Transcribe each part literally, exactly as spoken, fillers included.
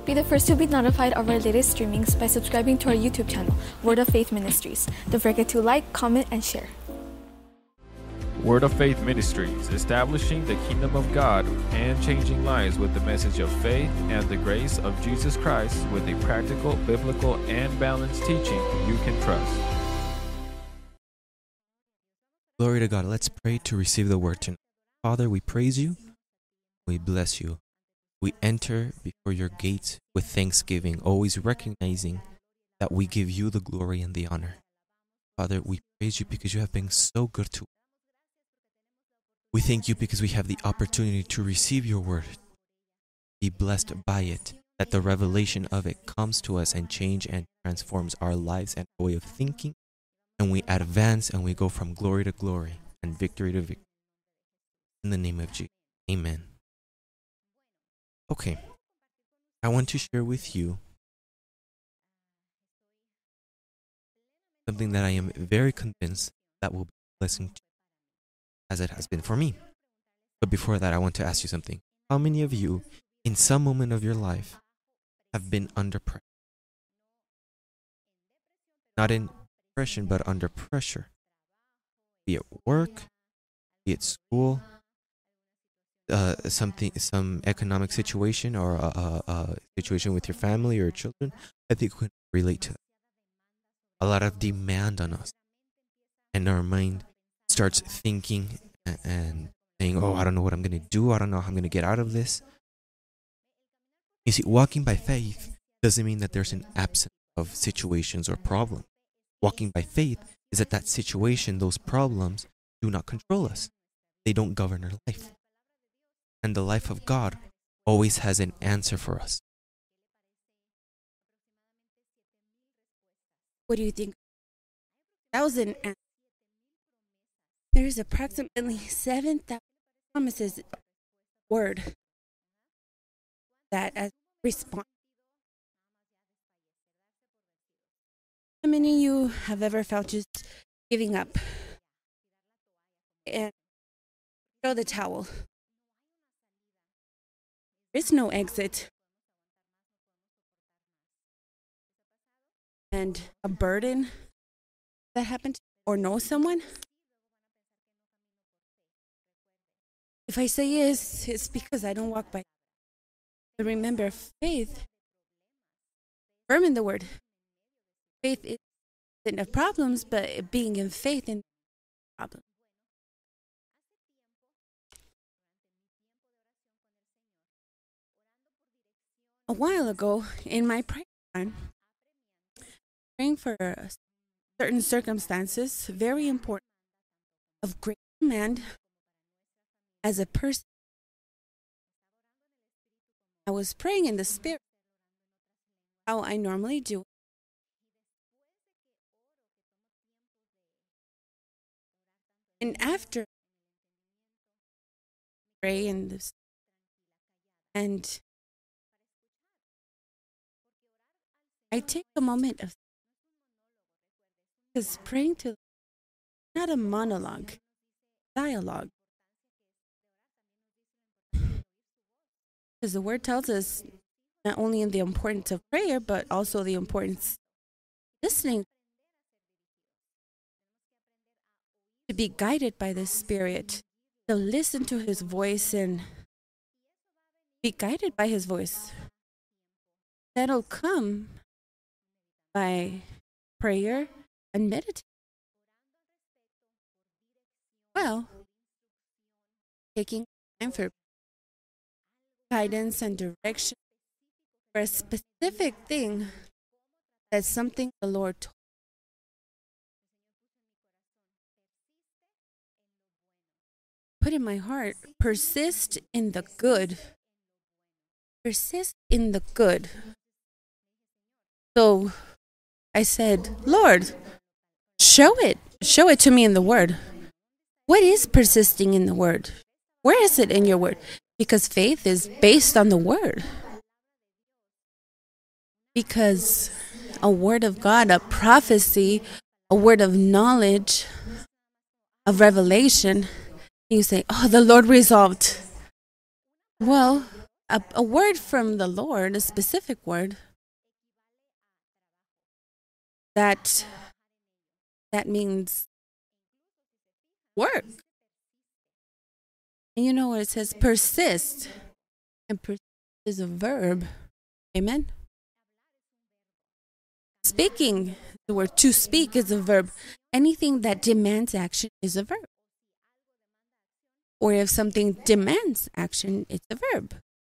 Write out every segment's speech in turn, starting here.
Be the first to be notified of our latest streamings by subscribing to our YouTube channel, Word of Faith Ministries. Don't forget to like, comment, and share. Word of Faith Ministries, establishing the kingdom of God and changing lives with the message of faith and the grace of Jesus Christ with a practical, biblical, and balanced teaching you can trust. Glory to God. Let's pray to receive the word tonight. Father, we praise you. We bless you. We enter before your gates with thanksgiving, always recognizing that we give you the glory and the honor. Father, we praise you because you have been so good to us. We thank you because we have the opportunity to receive your word, be blessed by it, that the revelation of it comes to us and change and transforms our lives and way of thinking, and we advance and we go from glory to glory and victory to victory. In the name of Jesus, amen. Okay, I want to share with you something that I am very convinced that will be a blessing to you, as it has been for me. But before that, I want to ask you something. How many of you, in some moment of your life, have been under pressure? Not in depression, but under pressure. Be it work, be it school, uh, something, some economic situation, or a, a, a situation with your family or your children. I think we can relate to that. A lot of demand on us, and our mind starts thinking and saying, oh, I don't know what I'm going to do. I don't know how I'm going to get out of this. You see, walking by faith doesn't mean that there's an absence of situations or problems. Walking by faith is that that situation, those problems, do not control us. They don't govern our life. And the life of God always has an answer for us. What do you think? Thousand answers. There's approximately seven thousand promises word that as response. How many of you have ever felt just giving up and throw the towel? There is no exit. And a burden that happened, or know someone? If I say yes, it's because I don't walk by. But remember, faith, firm in the word. Faith isn't of problems, but being in faith in problems. A while ago, in my prayer time, praying for certain circumstances, very important, of great command as a person. I was praying in the Spirit, how I normally do. And after pray in this, and I take a moment of, because praying to, not a monologue, dialogue. Because the word tells us not only in the importance of prayer, but also the importance of listening, to be guided by the Spirit, to listen to His voice and be guided by His voice. That'll come by prayer and meditation. Well, taking time for guidance and direction for a specific thing, that's something the Lord told. Put in my heart, persist in the good. Persist in the good. So I said, Lord, show it. Show it to me in the word. What is persisting in the word? Where is it in your word? Because faith is based on the word. Because a word of God, a prophecy, a word of knowledge, of revelation, you say, oh, the Lord resolved. Well, a, a word from the Lord, a specific word, that that means work. And you know where it says persist, and persist is a verb. Amen. Speaking, the word to speak is a verb. Anything that demands action is a verb. Or if something demands action, it's a verb.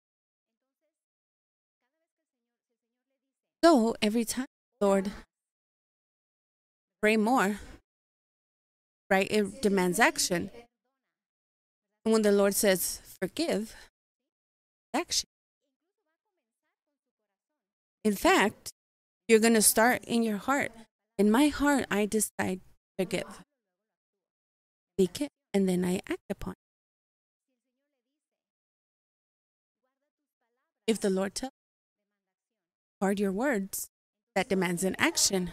So every time, Lord, pray more, right? It demands action. And when the Lord says forgive, action. In fact, you're going to start in your heart. In my heart, I decide to forgive. Speak it, and then I act upon it. If the Lord tells you, guard your words, that demands an action.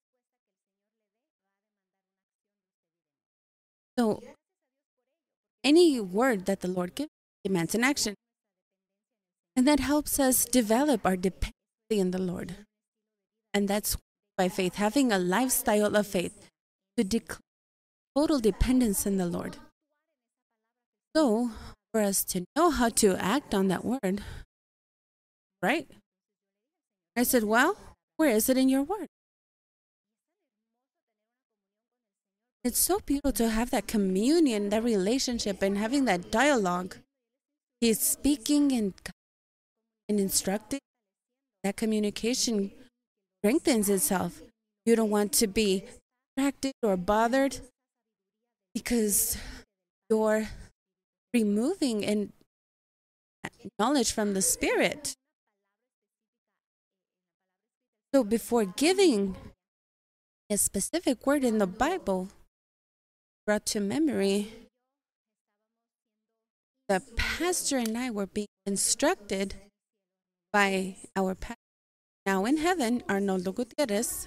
So, any word that the Lord gives demands an action. And that helps us develop our dependency in the Lord. And that's by faith, having a lifestyle of faith to declare total dependence in the Lord. So, for us to know how to act on that word, right? I said, well, where is it in your word? It's so beautiful to have that communion, that relationship, and having that dialogue. He's speaking and, and instructing. That communication strengthens itself. You don't want to be distracted or bothered because you're removing and knowledge from the Spirit. So before giving a specific word in the Bible, brought to memory, the pastor and I were being instructed by our pastor, now in heaven, Arnoldo Gutierrez.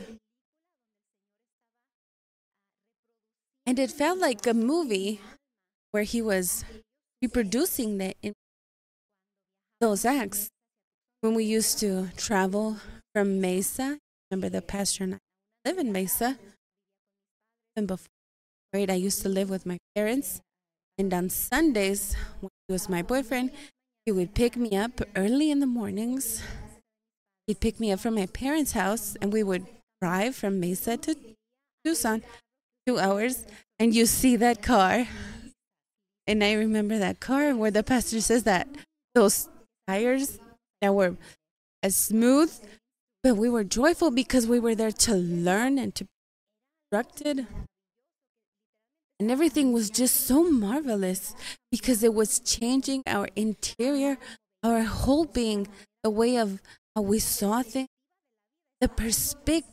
And it felt like a movie where he was reproducing the, in those acts. When we used to travel from Mesa, remember the pastor and I live in Mesa. And before I used to live with my parents. And on Sundays, when he was my boyfriend, he would pick me up early in the mornings. He'd pick me up from my parents' house, and we would drive from Mesa to Tucson, two hours, and you see that car. And I remember that car where the pastor says that those tires that were as smooth, but we were joyful because we were there to learn and to be instructed. And everything was just so marvelous because it was changing our interior, our whole being, the way of how we saw things. The perspective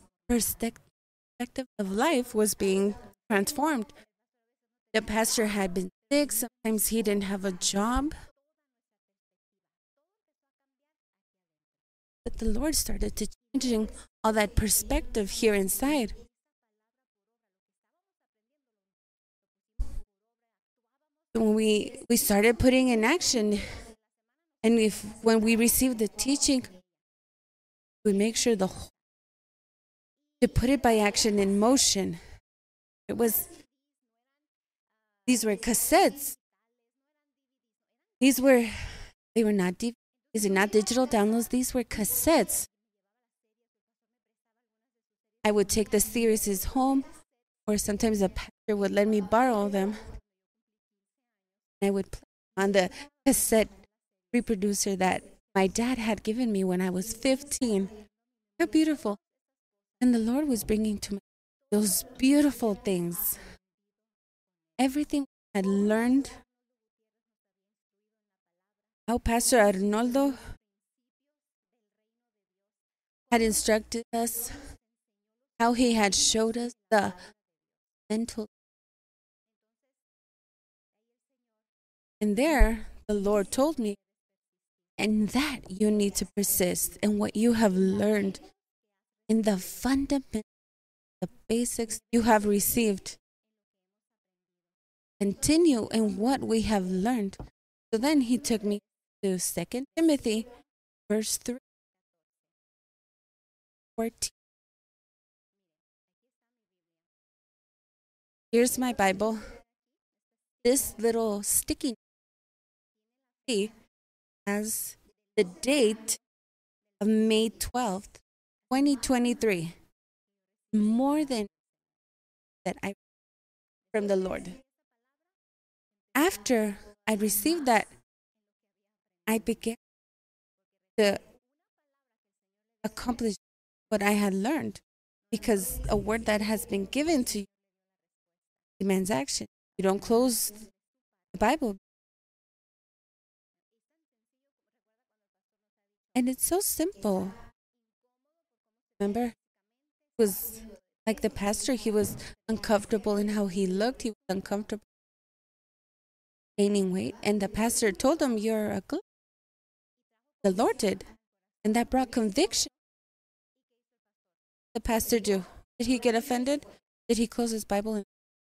of life was being transformed. The pastor had been sick. Sometimes he didn't have a job. But the Lord started to changing all that perspective here inside. When we, we started putting in action, and if when we received the teaching, we make sure the whole, to put it by action in motion. It was, these were cassettes. These were, they were not, these are not digital downloads, these were cassettes. I would take the series home, or sometimes the pastor would let me borrow them. I would play on the cassette reproducer that my dad had given me when I was fifteen. How beautiful. And the Lord was bringing to me those beautiful things. Everything I had learned, how Pastor Arnoldo had instructed us, how he had showed us the mental. And there, the Lord told me, and that you need to persist in what you have learned, in the fundamentals, the basics you have received. Continue in what we have learned. So then he took me to Second Timothy, verse three, fourteen. Here's my Bible. This little sticky note has the date of May twelfth, twenty twenty-three. More than that I from the Lord. After I received that, I began to accomplish what I had learned, because a word that has been given to you demands action. You don't close the Bible. And it's so simple. Remember, it was like the pastor, he was uncomfortable in how he looked. He was uncomfortable gaining weight. And the pastor told him, "You're a glutton." The Lord did. And that brought conviction. The pastor do? Did he get offended? Did he close his Bible? And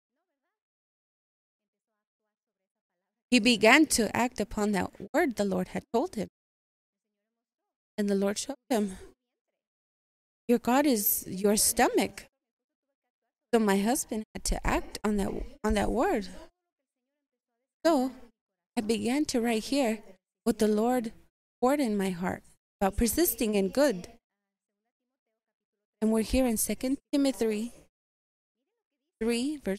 he began to act upon that word the Lord had told him. And the Lord showed him, your God is your stomach. So my husband had to act on that on that word. So I began to write here what the Lord poured in my heart about persisting in good. And we're here in Second Timothy three, verse.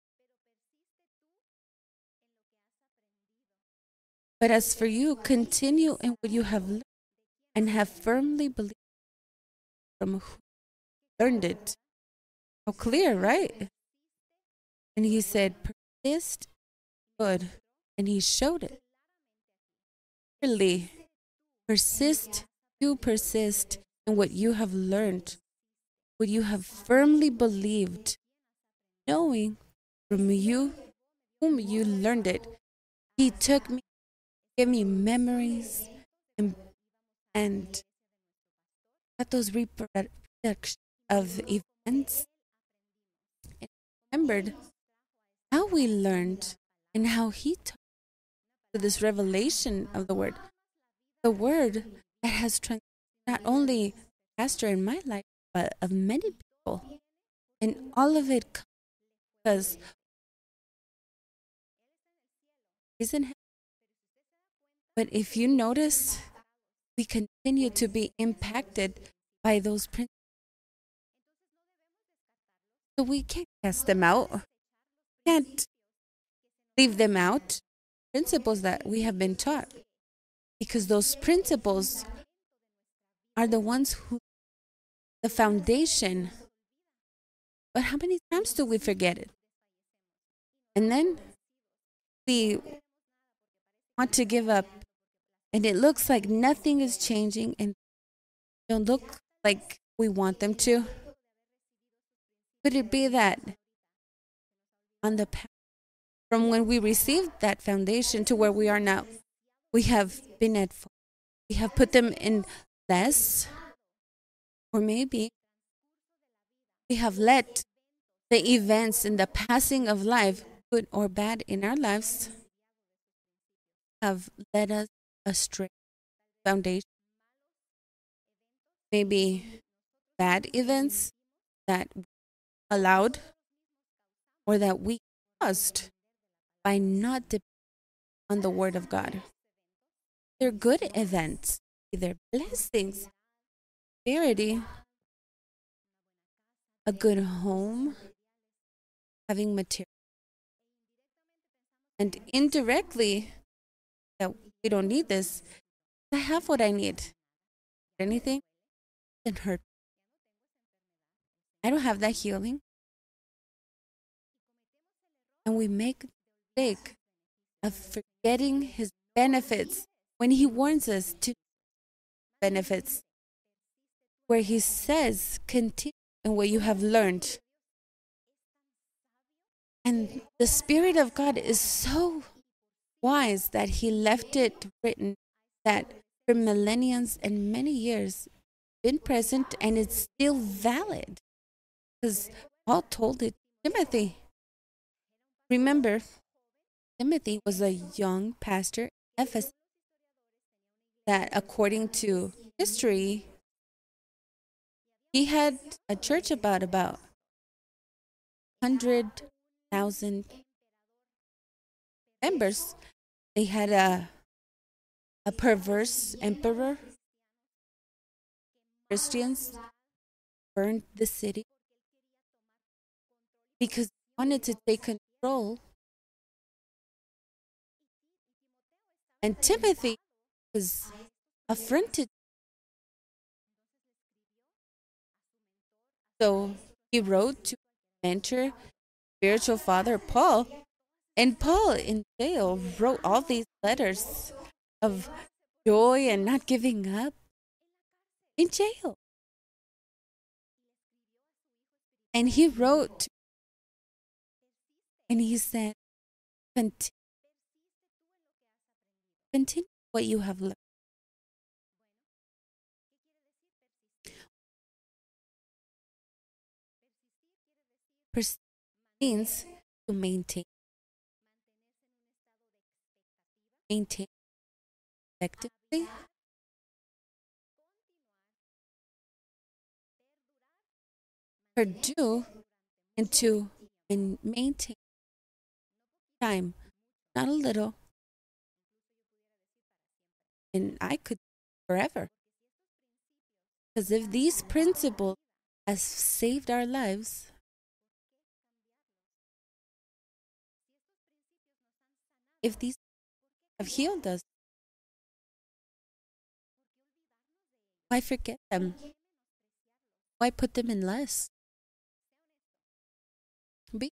But as for you, continue in what you have learned and have firmly believed from who learned it. How clear, right? And he said, persist good. And he showed it. Clearly, persist, you persist in what you have learned, what you have firmly believed, knowing from you whom you learned it. He took me, gave me memories, and, and got those reproductions of events. And remembered how we learned and how he took to this revelation of the word. The word that has transformed not only pastor in my life, but of many people. And all of it comes because he's in heaven. But if you notice, we continue to be impacted by those principles. So we can't cast them out. Can't leave them out. Principles that we have been taught. Because those principles are the ones who, the foundation. But how many times do we forget it? And then we want to give up. And it looks like nothing is changing and don't look like we want them to. Could it be that on the path from when we received that foundation to where we are now, we have been at fault? We have put them in less, or maybe we have let the events in the passing of life, good or bad in our lives, have led us astray. Foundation. Maybe bad events that we allowed or that we caused by not depending on the word of God. They're good events. They're blessings, prosperity, a good home, having material. And indirectly, that we don't need this. I have what I need. Anything doesn't hurt. I don't have that healing. And we make the mistake of forgetting his benefits when he warns us to benefits, where he says, continue in what you have learned. And the Spirit of God is so wise that he left it written that for millenniums and many years been present, and it's still valid because Paul told it to Timothy. Remember, Timothy was a young pastor in Ephesus. that according to history, he had a church about about one hundred thousand members. They had a a perverse emperor. Christians burned the city because they wanted to take control. And Timothy was affronted. So he wrote to mentor, spiritual father Paul. And Paul in jail wrote all these letters of joy and not giving up in jail. And he wrote and he said, continue, continue what you have learned. Persist means to maintain. Maintain effectively. Pursue and to and maintain time, not a little. And I could forever. Because if these principles have saved our lives, if these have healed us, why forget them? Why put them in less? Be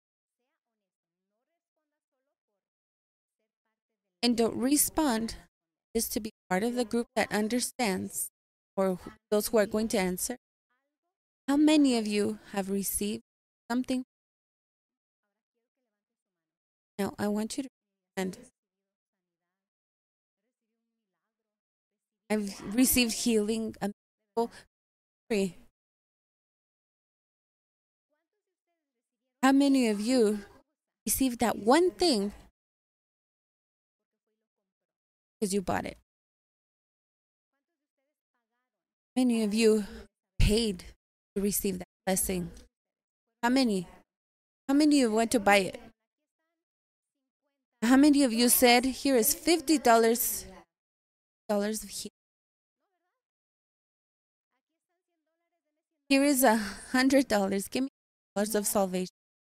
and don't respond just to be part of the group that understands, or those who are going to answer. How many of you have received something? Now, I want you to and I've received healing, a miracle, free. How many of you received that one thing because you bought it? Many of you paid to receive that blessing. How many? How many of you went to buy it? How many of you said, here is fifty dollars dollars of healing? Here is a hundred dollars. Give me dollars of salvation.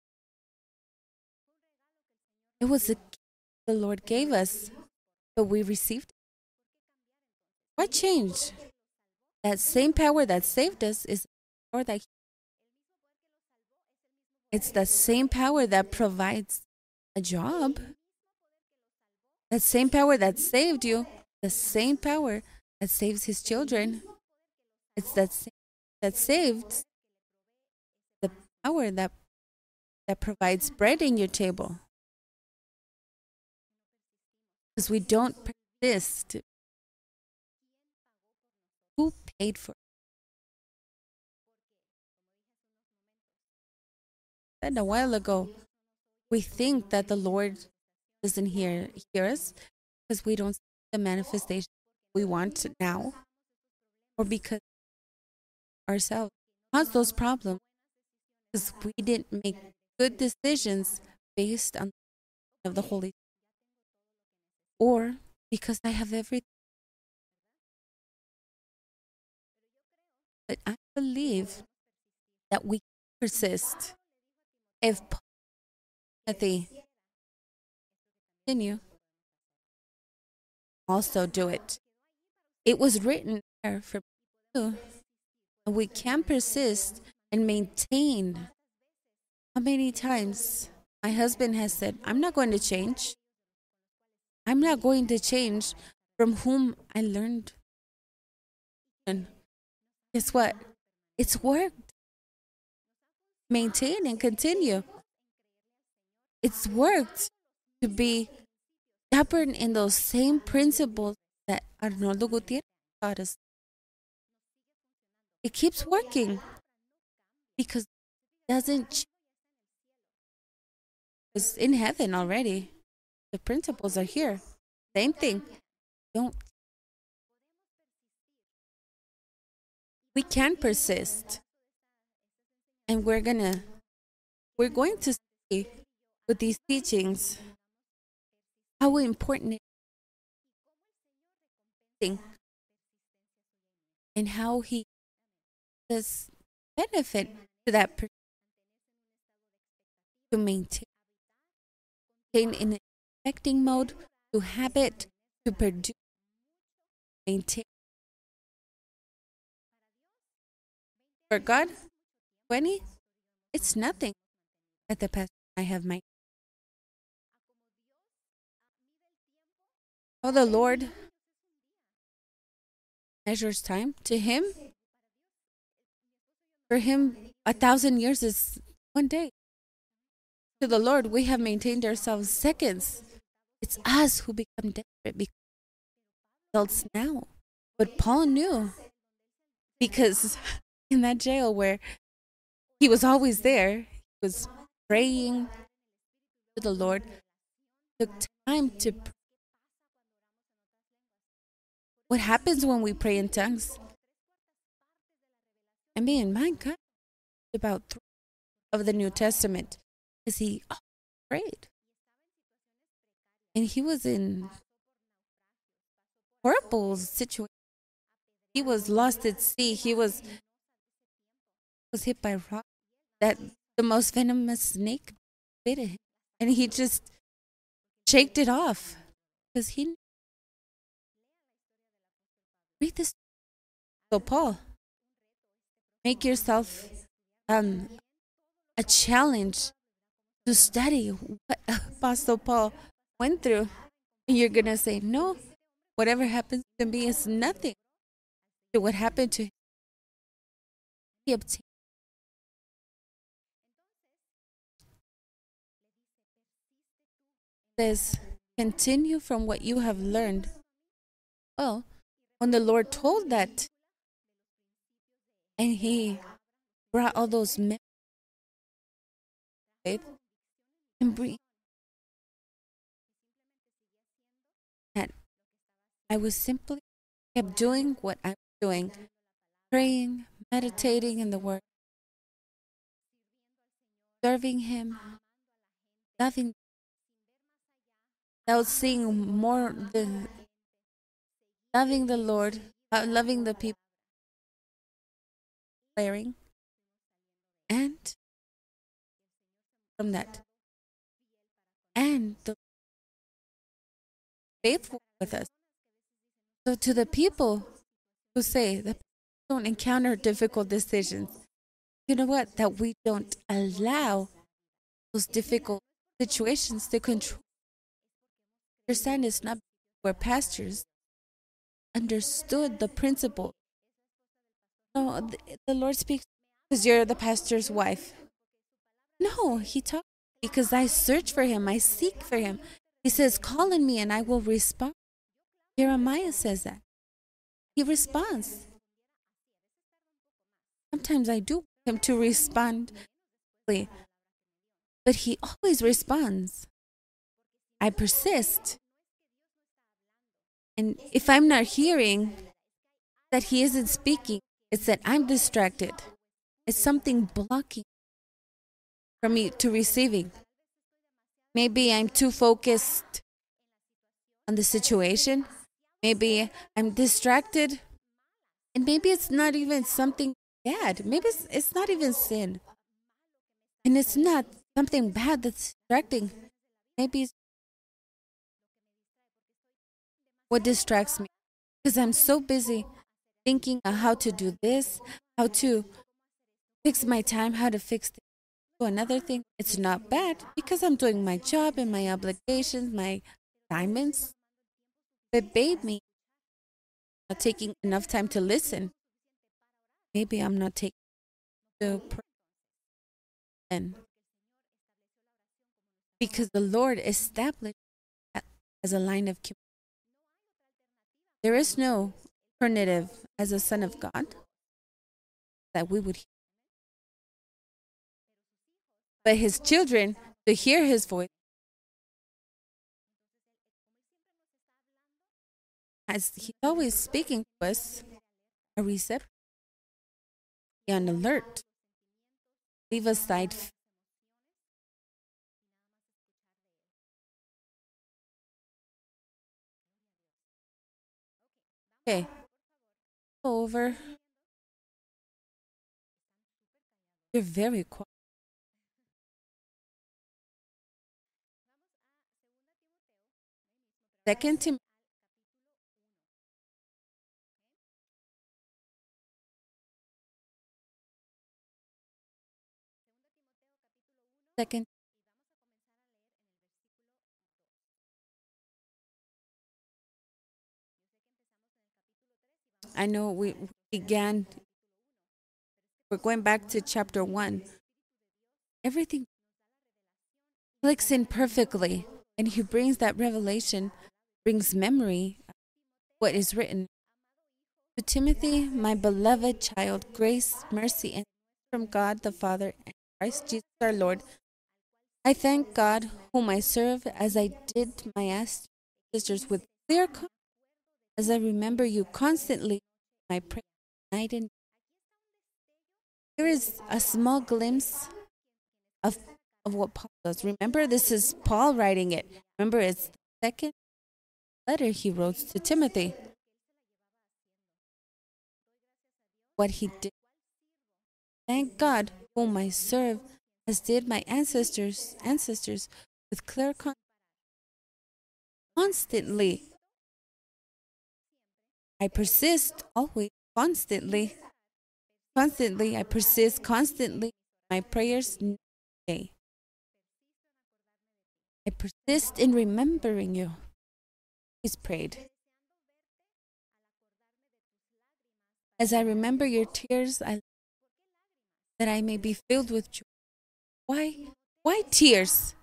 It was a gift the Lord gave us, but we received it. What changed? That same power that saved us is or that it's the same power that provides a job. That same power that saved you, the same power that saves his children. It's that same that saved the power that that provides bread in your table. Because we don't persist. Who paid for it? I said a while ago, we think that the Lord doesn't hear, hear us because we don't see the manifestation we want now, or because ourselves cause those problems because we didn't make good decisions based on of the Holy Spirit, or because I have everything. But I believe that we persist. If Timothy continue, also do it. It was written there for you. And we can persist and maintain. How many times my husband has said, I'm not going to change. I'm not going to change from whom I learned. And guess what? It's worked. Maintain and continue. It's worked to be stubborn in those same principles that Arnoldo Gutierrez taught us. It keeps working because it doesn't change. It's in heaven already. The principles are here. Same thing. Don't we can persist. And we're gonna we're going to see with these teachings how important it is and how he does benefit to that person to maintain in an expecting mode, to habit, to produce, maintain. For God, twenty, it's nothing that the pastor I have my. How the Lord measures time to him, for him, a thousand years is one day. To the Lord, we have maintained ourselves seconds. It's us who become desperate because results now. But Paul knew, because in that jail where he was always there, he was praying to the Lord, took time to pray. What happens when we pray in tongues? I mean, my God, about three of the New Testament, is he prayed. And he was in horrible situation. He was lost at sea. He was was hit by rock. That the most venomous snake bit him, and he just shaked it off because he read this. So Paul, make yourself um a challenge to study what Apostle Paul went through. And you're gonna say, no, whatever happens to me is nothing to what happened to him. He obtained. Says, continue from what you have learned. Well, when the Lord told that, and he brought all those men and breathe, that I was simply kept doing what I was doing, praying, meditating in the Word, serving Him, loving, without seeing more than loving the Lord, uh, loving the people, declaring, and from that, and the faithful with us. So to the people who say that don't encounter difficult decisions, you know what? That we don't allow those difficult situations to control. Understand, it's not where pastors understood the principle. No, the, the Lord speaks because you're the pastor's wife. No, he talks because I search for him, I seek for him. He says, call on me and I will respond. Jeremiah says that. He responds. Sometimes I do want him to respond, but he always responds. I persist. And if I'm not hearing that he isn't speaking, it's that I'm distracted. It's something blocking from me to receiving. Maybe I'm too focused on the situation. Maybe I'm distracted. And maybe it's not even something bad. Maybe it's, it's not even sin. And it's not something bad that's distracting. Maybe it's what distracts me. Because I'm so busy thinking of how to do this, how to fix my time, how to fix this. So another thing, it's not bad because I'm doing my job and my obligations, my assignments. But baby, not taking enough time to listen. Maybe I'm not taking the prayer. And because the Lord established that as a line of communication. There is no alternative as a son of God that we would hear. But his children, to hear his voice, as he's always speaking to us, are receptive. Be on alert. Leave aside. Okay. Over. You're very quiet. Second Timothy. Second. I know we began. We're going back to chapter one. Everything clicks in perfectly, and he brings that revelation, brings memory of what is written. To Timothy, my beloved child, grace, mercy, and from God the Father and Christ Jesus our Lord. I thank God, whom I serve as I did my sisters with clear conscience, as I remember you constantly in my prayer night and day. Here is a small glimpse of, of what Paul does. Remember, this is Paul writing it. Remember, it's the second letter he wrote to Timothy. What he did. Thank God, whom I serve, as did my ancestors, ancestors with clear conscience. Constantly. I persist always, constantly. Constantly, I persist constantly in my prayers day. I persist in remembering you. He's prayed. As I remember your tears, I that I may be filled with joy. Why? Why tears?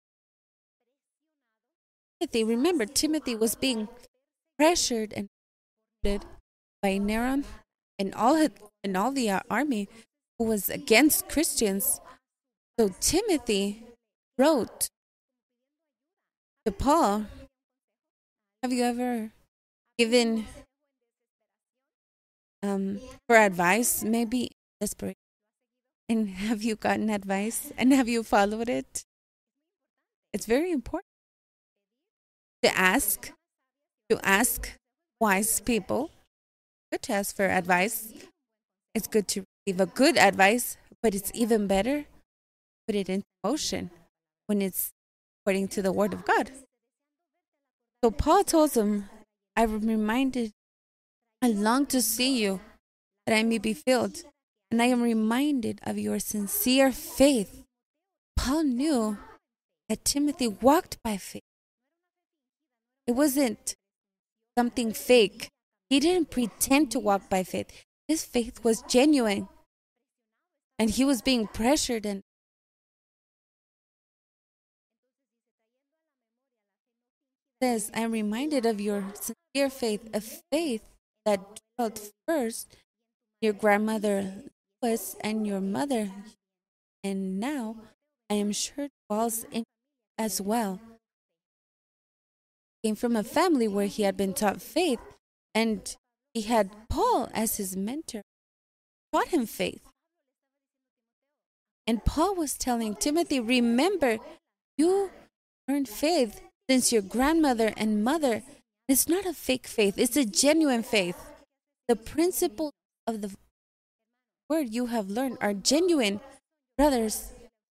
Timothy, remember, Timothy was being pressured and by Neron and all and all the army who was against Christians. So Timothy wrote to Paul, have you ever given um, for advice, maybe desperate? And have you gotten advice? And have you followed it? It's very important to ask, to ask wise people. Good to ask for advice. It's good to receive a good advice, but it's even better to put it into motion when it's according to the word of God. So Paul tells him, I am reminded, I long to see you, that I may be filled. And I am reminded of your sincere faith. Paul knew that Timothy walked by faith. It wasn't something fake. He didn't pretend to walk by faith. His faith was genuine. And he was being pressured and says, I am reminded of your sincere faith, a faith that dwelt first your grandmother Lois and your mother, and now I am sure dwells in as well. Came from a family where he had been taught faith, and he had Paul as his mentor, taught him faith. And Paul was telling Timothy, remember, you learned faith since your grandmother and mother. It's not a fake faith, it's a genuine faith. The principles of the word you have learned are genuine. Brothers,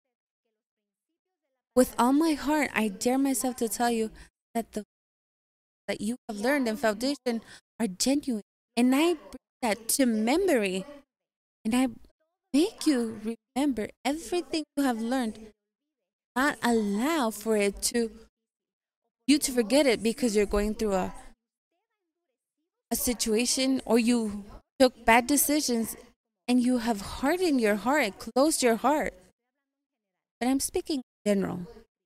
with all my heart, I dare myself to tell you that the that you have learned in foundation are genuine. And I bring that to memory. And I make you remember everything you have learned. Not allow for it to you to forget it because you're going through a a situation or you took bad decisions and you have hardened your heart, closed your heart. But I'm speaking in general.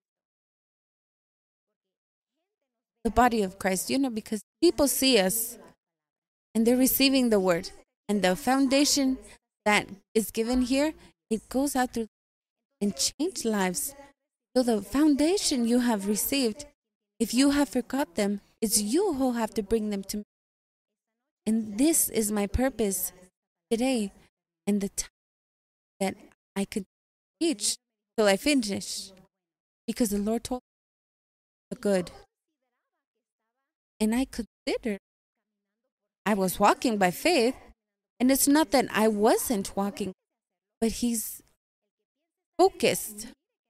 The body of Christ, you know, because people see us and they're receiving the word. And the foundation that is given here, it goes out through and change lives. So the foundation you have received, if you have forgot them, it's you who have to bring them to me. And this is my purpose today, and the time that I could teach till I finish. Because the Lord told me the good. And I considered I was walking by faith. And it's not that I wasn't walking, but He's focused.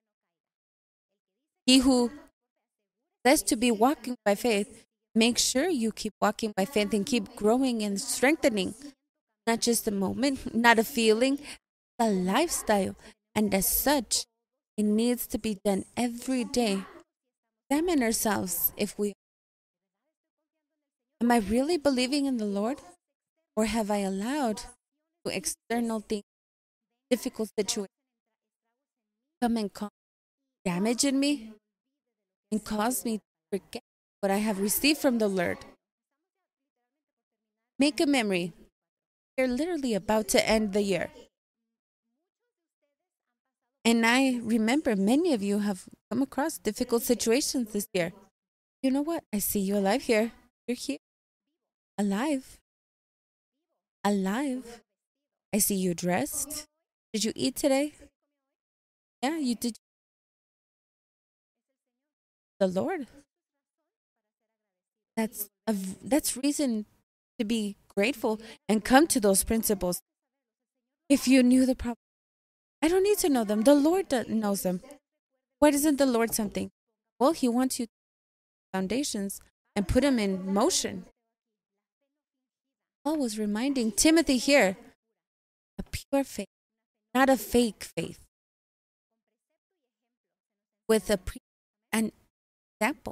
He who says to be walking by faith, make sure you keep walking by faith and keep growing and strengthening. Not just a moment, not a feeling, a lifestyle. And as such, it needs to be done every day. Examine ourselves if we am I really believing in the Lord? Or have I allowed external things, difficult situations, come and cause damage in me and cause me to forget what I have received from the Lord? Make a memory. You're literally about to end the year. And I remember many of you have come across difficult situations this year. You know what? I see you alive here. You're here. Alive. Alive. I see you dressed. Did you eat today? Yeah, you did. The Lord. That's a, that's reason to be grateful and come to those principles. If you knew the problem, I don't need to know them. The Lord knows them. Why doesn't the Lord something? Well, He wants you to foundations and put them in motion. Paul was reminding Timothy here, a pure faith, not a fake faith, with a pre- an example.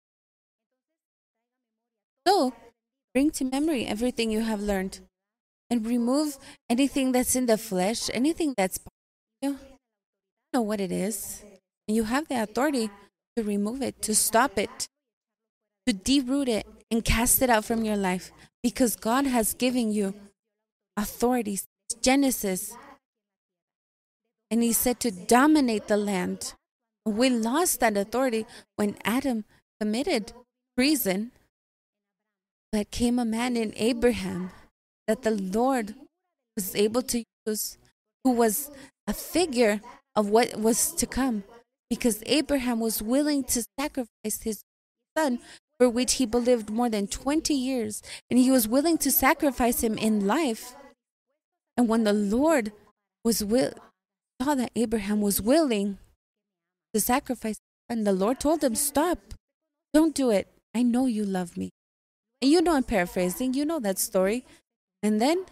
So, bring to memory everything you have learned and remove anything that's in the flesh, anything that's, you know what it is. And you have the authority to remove it, to stop it, to deroot it and cast it out from your life. Because God has given you authority. Genesis. And He said to dominate the land. We lost that authority when Adam committed treason. But came a man in Abraham that the Lord was able to use, who was a figure of what was to come. Because Abraham was willing to sacrifice his son, for which he believed more than twenty years. And he was willing to sacrifice him in life. And when the Lord was will, saw that Abraham was willing to sacrifice, and the Lord told him, stop, don't do it. I know you love me. And you know I'm paraphrasing, you know that story. And then,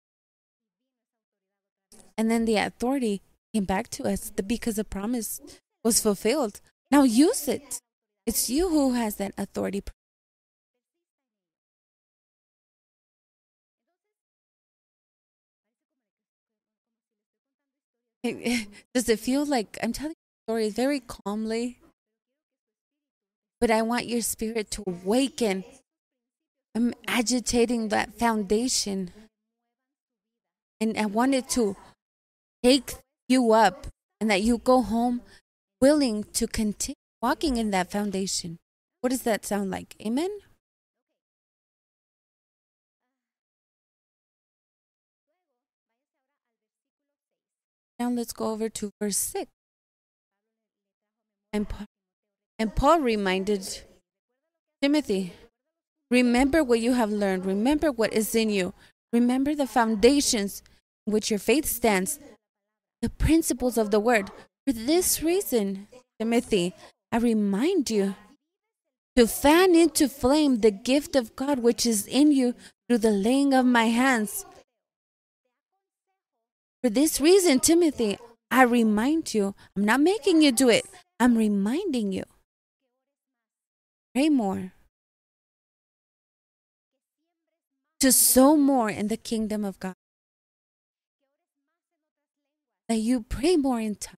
and then the authority came back to us because the promise was fulfilled. Now use it. It's you who has that authority. Does it feel like I'm telling the story very calmly? But I want your spirit to awaken. I'm agitating that foundation. And I want it to take you up and that you go home willing to continue walking in that foundation. What does that sound like? Amen? Now let's go over to verse six. And Paul, and Paul reminded Timothy, remember what you have learned. Remember what is in you. Remember the foundations in which your faith stands. The principles of the word. For this reason, Timothy, I remind you to fan into flame the gift of God which is in you through the laying of my hands. For this reason, Timothy, I remind you, I'm not making you do it, I'm reminding you. Pray more. To sow more in the kingdom of God. That you pray more in time.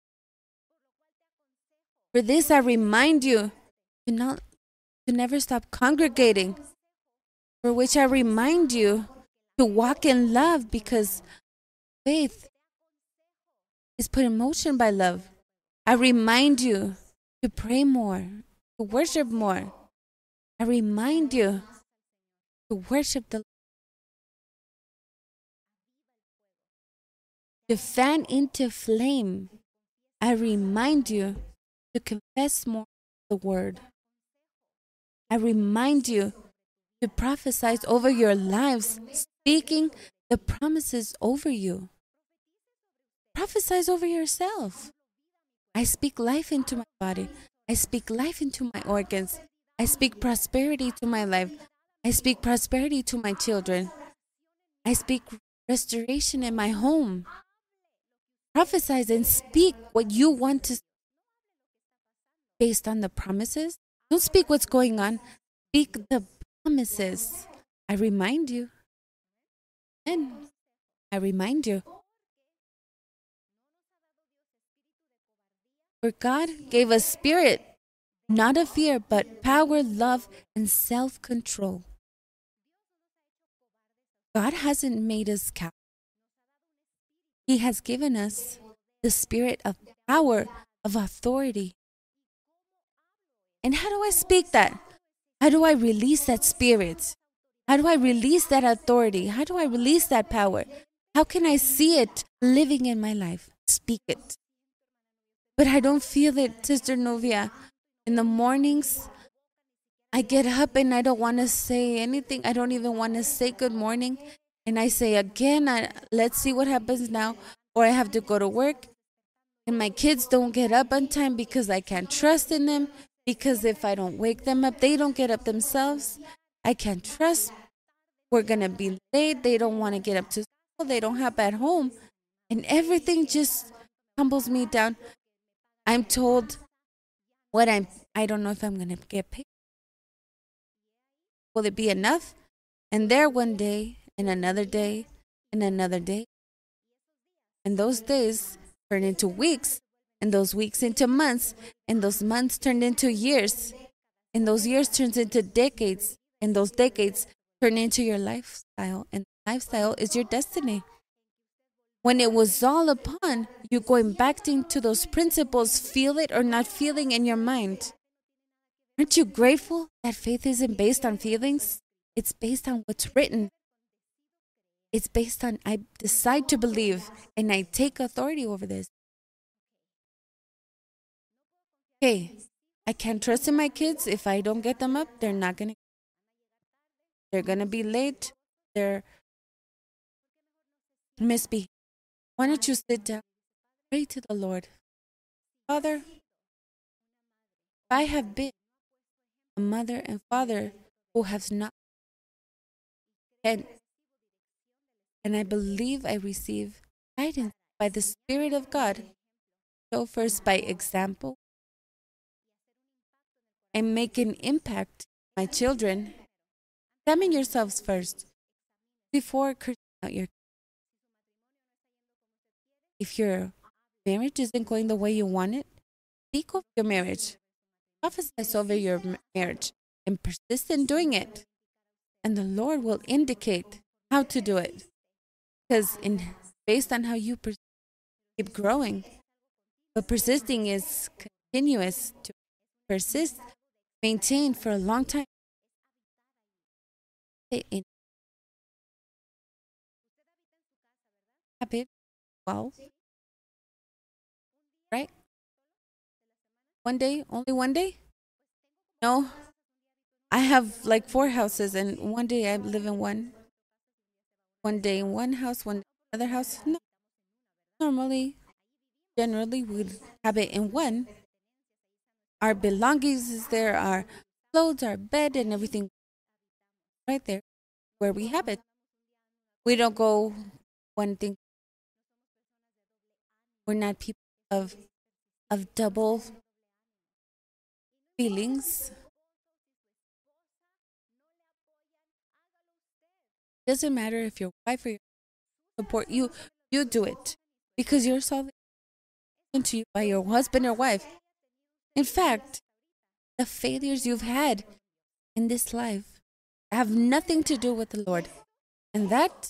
For this, I remind you to not to never stop congregating. For which I remind you to walk in love, because faith is put in motion by love. I remind you to pray more, to worship more. I remind you to worship the to fan into flame. I remind you to confess more the word. I remind you to prophesy over your lives, speaking the promises over you. Prophesy over yourself. I speak life into my body. I speak life into my organs. I speak prosperity to my life. I speak prosperity to my children. I speak restoration in my home. Prophesy and speak what you want to based on the promises. Don't speak what's going on. Speak the promises. I remind you. And I remind you. For God gave us spirit, not of fear, but power, love, and self-control. God hasn't made us cowards. He has given us the spirit of power, of authority. And how do I speak that? How do I release that spirit? How do I release that authority? How do I release that power? How can I see it living in my life? Speak it. But I don't feel it, Sister Novia. In the mornings, I get up and I don't want to say anything. I don't even want to say good morning. And I say again, I, let's see what happens now. Or I have to go to work. And my kids don't get up on time because I can't trust in them. Because if I don't wake them up, they don't get up themselves. I can't trust. We're going to be late. They don't want to get up to school. They don't have at home. And everything just tumbles me down. I'm told what I'm, I don't know if I'm going to get paid. Will it be enough? And there one day, and another day, and another day. And those days turn into weeks, and those weeks into months, and those months turn into years, and those years turns into decades, and those decades turn into your lifestyle, and lifestyle is your destiny. When it was all upon you going back into those principles, feel it or not feeling in your mind. Aren't you grateful that faith isn't based on feelings? It's based on what's written. It's based on, I decide to believe and I take authority over this. Okay, I can't trust in my kids. If I don't get them up, they're not going to. They're going to be late. They're misbehaving. Why don't you sit down? Pray to the Lord. Father, I have been a mother and father who has not. And, and I believe I receive guidance by the Spirit of God. So first by example and make an impact on my children. Examine yourselves first before cursing out your. If your marriage isn't going the way you want it, speak over your marriage. Prophesy over your marriage and persist in doing it. And the Lord will indicate how to do it. Because in based on how you pers- keep growing, but persisting is continuous to persist, maintain for a long time. In habit. Well, right? One day, only one day? No, I have like four houses, and one day I live in one. One day in one house, one day in another house. No, normally, generally, we have it in one. Our belongings is there, our clothes, our bed, and everything right there where we have it. We don't go one thing. We're not people of of double feelings. Doesn't matter if your wife or your support you, you do it because you're solving to you by your husband or wife. In fact, the failures you've had in this life have nothing to do with the Lord, and that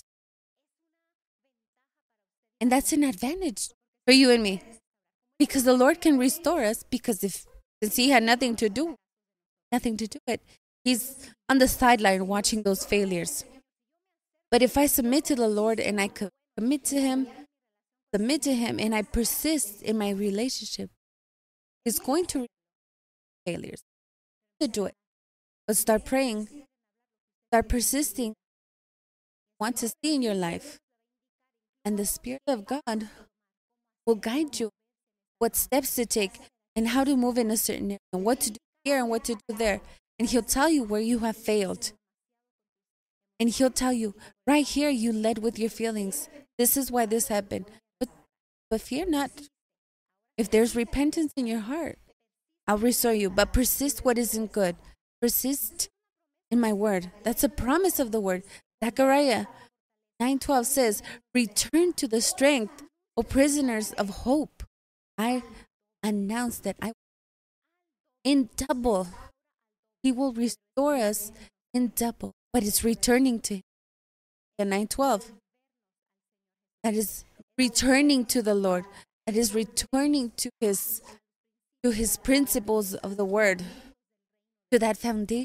and that's an advantage for you and me, because the Lord can restore us. Because if since He had nothing to do, nothing to do it, He's on the sideline watching those failures. But if I submit to the Lord and I commit to Him, submit to Him and I persist in my relationship, He's going to failures to do it. But start praying, start persisting, want to see in your life. And the Spirit of God will guide you what steps to take and how to move in a certain area and what to do here and what to do there. And He'll tell you where you have failed. And He'll tell you, right here, you led with your feelings. This is why this happened. But, but fear not. If there's repentance in your heart, I'll restore you. But persist what isn't good. Persist in my word. That's a promise of the word. Zechariah nine twelve says, return to the strength, O prisoners of hope. I announce that I in double. He will restore us in double. But it's returning to Him. And nine twelve. That is returning to the Lord. That is returning to His to His principles of the word. To that foundation.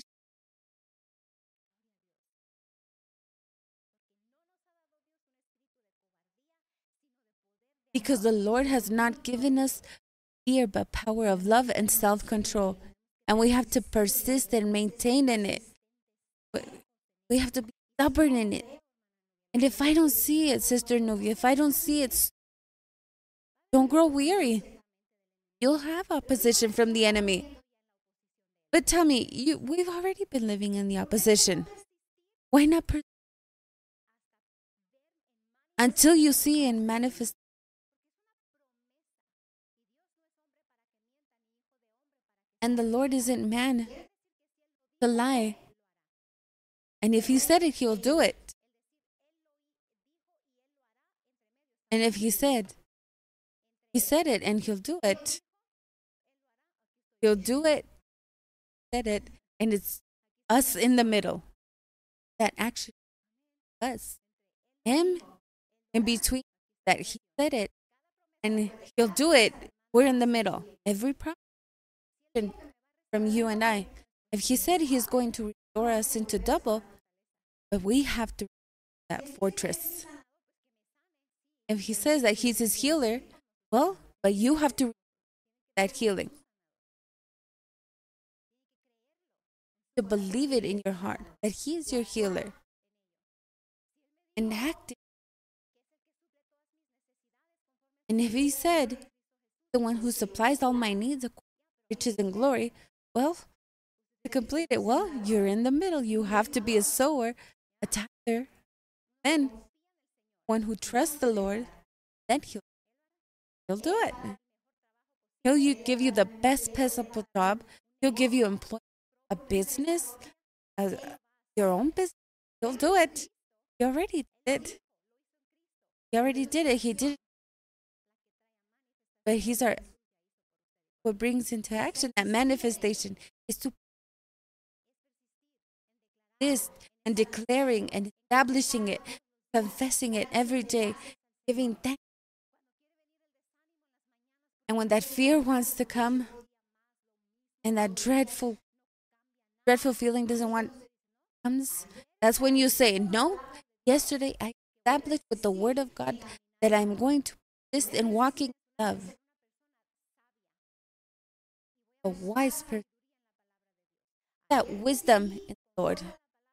Because the Lord has not given us fear, but power of love and self-control. And we have to persist and maintain in it. We have to be stubborn in it. And if I don't see it, Sister Nubia, if I don't see it, don't grow weary. You'll have opposition from the enemy. But tell me, you, we've already been living in the opposition. Why not persist? Until you see and manifest. And the Lord isn't man to lie. And if He said it, He'll do it. And if He said, He said it and He'll do it. He'll do it, said it, and it's us in the middle. That actually us. Him in between, that He said it and He'll do it. We're in the middle. Every promise from you and I. If He said He's going to restore us into double, but we have to that fortress. If He says that He's His healer, well, but you have to that healing. To believe it in your heart that He is your healer. And act it. And if He said, the one who supplies all my needs according to riches and glory, well, to complete it, well, you're in the middle. You have to be a sower, a tither. Then, one who trusts the Lord, then He'll, he'll do it. He'll you, give you the best possible job. He'll give you employment, a business, a, your own business. He'll do it. He already did it. He already did it. He did it. But He's our, what brings into action that manifestation is to this and declaring and establishing it, confessing it every day, giving thanks. And when that fear wants to come and that dreadful, dreadful feeling doesn't want comes, that's when you say, no, yesterday I established with the word of God that I'm going to persist in walking in love. A wise person. That wisdom in the Lord.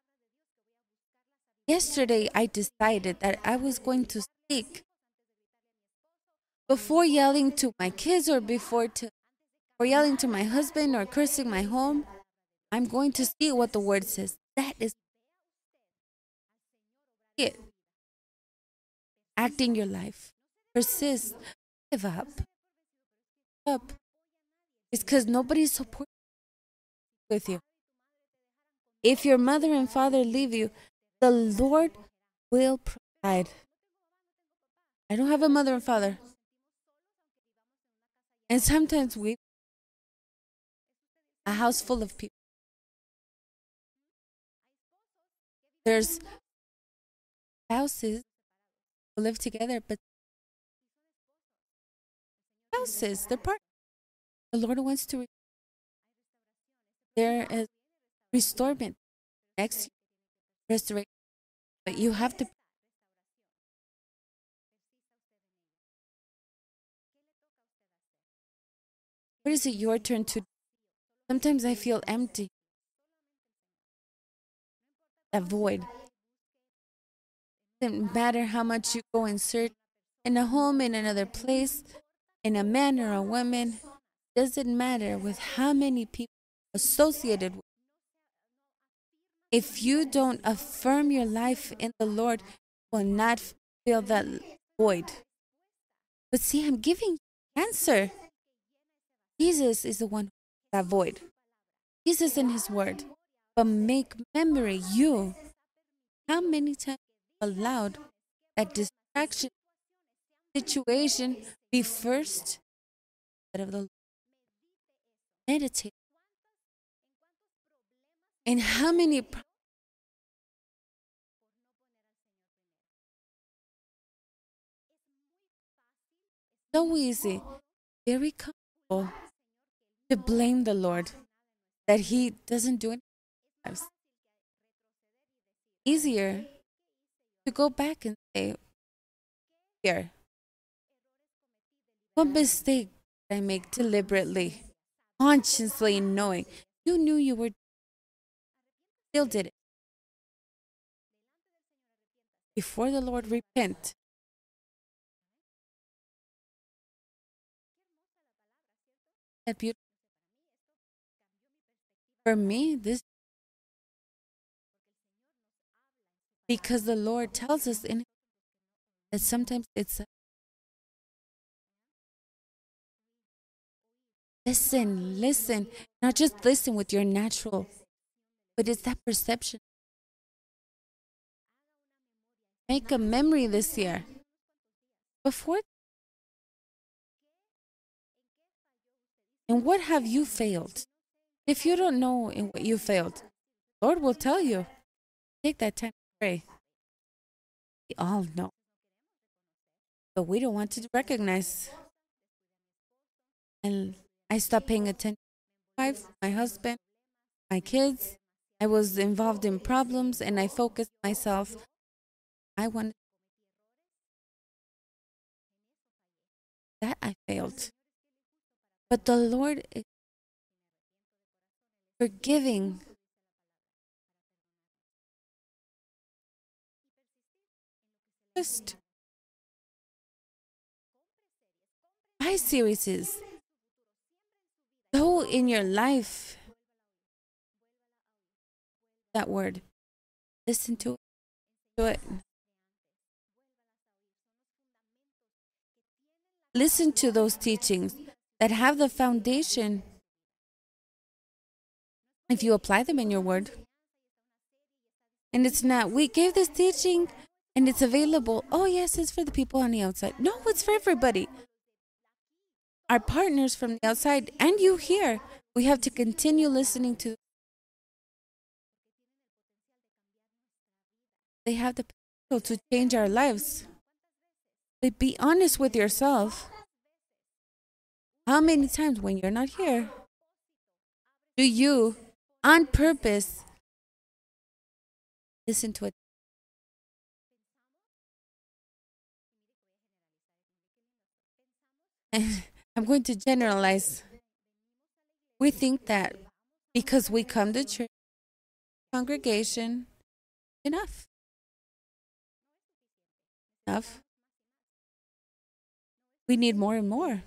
Yesterday I decided that I was going to speak before yelling to my kids or before to or yelling to my husband or cursing my home. I'm going to see what the word says. That is it. Act in your life. Persist. Give up. Give up. It's because nobody's supporting with you. If your mother and father leave you, the Lord will provide. I don't have a mother and father. And sometimes we a house full of people. There's spouses who live together, but spouses, they're part. The Lord wants to. There is restorement next year, restoration, but you have to What is it your turn to do? Sometimes I feel empty. That void. Doesn't matter how much you go and search in a home, in another place, in a man or a woman. Doesn't matter with how many people associated with. If you don't affirm your life in the Lord, you will not feel that void. But see, I'm giving you answer. Jesus is the one who that void. Jesus and his word. But make memory, you, how many times you allowed that distraction situation be first instead of the Lord? Meditate. And how many pro- so easy, very comfortable to blame the Lord that he doesn't do anything. Easier to go back and say, here, what mistake did I make deliberately, consciously knowing? You knew you were, still did it. Before the Lord, repent. That beautiful. For me, this, because the Lord tells us in that sometimes it's a, listen, listen, not just listen with your natural, but it's that perception. Make a memory this year. Before, and what have you failed? If you don't know in what you failed, Lord will tell you. Take that time to pray. We all know, but we don't want to recognize. And I stopped paying attention to my wife, my husband, my kids. I was involved in problems, and I focused myself. I wanted that I failed. But the Lord is forgiving. Just buy series. Go in your life. That word. Listen to it. Do it. Listen to those teachings that have the foundation. If you apply them in your word. And it's not, we gave this teaching and it's available. Oh, yes, it's for the people on the outside. No, it's for everybody. Our partners from the outside and you here, we have to continue listening to. They have the potential to change our lives. But be honest with yourself. How many times when you're not here do you, on purpose, listen to it? And I'm going to generalize. We think that because we come to church, congregation, enough. Enough. We need more and more.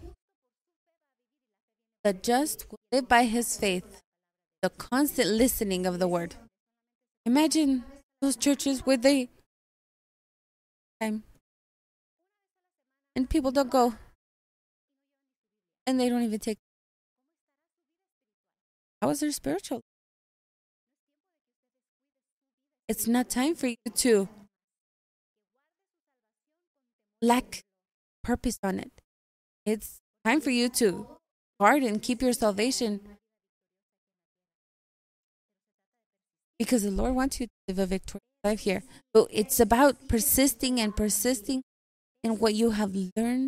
The just will live by his faith. The constant listening of the word. Imagine those churches where they time and people don't go. And they don't even take. How is their spiritual? It's not time for you to lack purpose on it. It's time for you to guard and keep your salvation. Because the Lord wants you to live a victorious life here. But it's about persisting and persisting in what you have learned.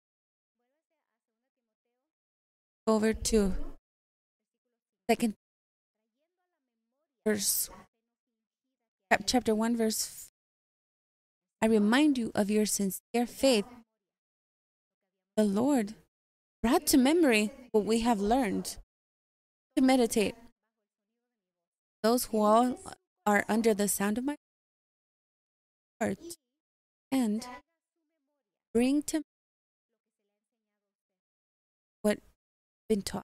Over to second verse, chapter one, verse. I remind you of your sincere faith. The Lord brought to memory what we have learned, to meditate. Those who all are under the sound of my heart, and bring to what been taught.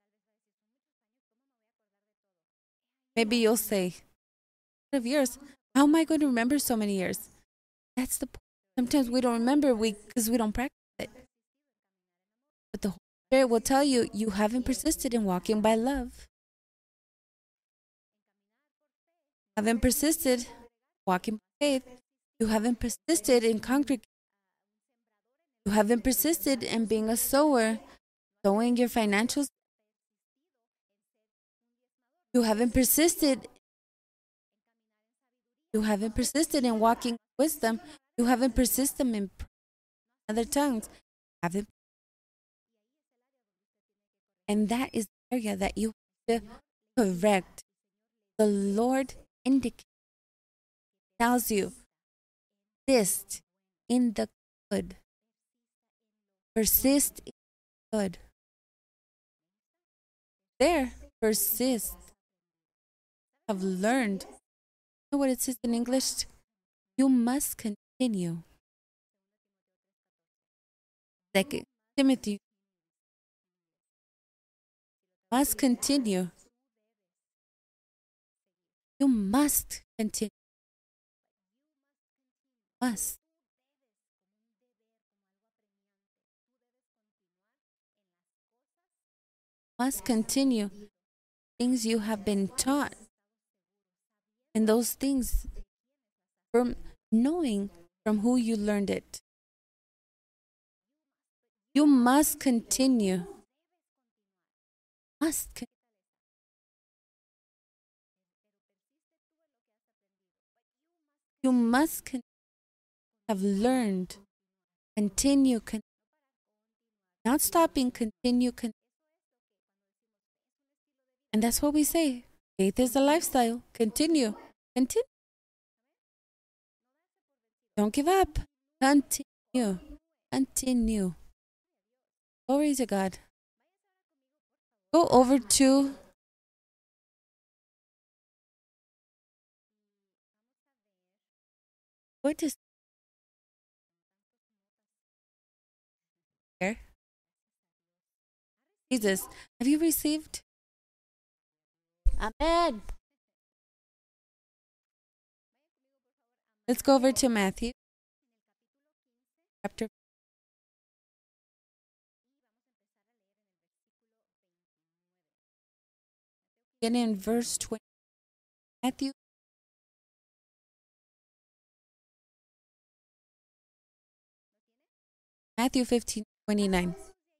Maybe you'll say, of years, how am I going to remember so many years? That's the point. Sometimes we don't remember we because we don't practice it. But the Holy Spirit will tell you, you haven't persisted in walking by love. Haven't persisted walking by faith. You haven't persisted in congregating. You haven't persisted in being a sower, sowing your financials. You haven't persisted. You haven't persisted in walking in wisdom. You haven't persisted in other tongues. You haven't. And that is the area that you have to correct. The Lord indicates, tells you, persist in the good. Persist in the good. There, persist. Have learned. You know what it says in English? You must continue. Second Timothy. Must continue. You must continue. Must. Must continue things you have been taught. And those things from knowing from who you learned it. You must continue. Must continue. You must con- have learned. Continue. Con- not stopping. Continue. Con- and that's what we say. Faith is a lifestyle. Continue. Continue. Don't give up. Continue. Continue. Glory to God. Go over to what is here? Jesus, have you received? Amen. Let's go over to Matthew chapter. Begin in verse twenty. Matthew. Matthew fifteen twenty-nine.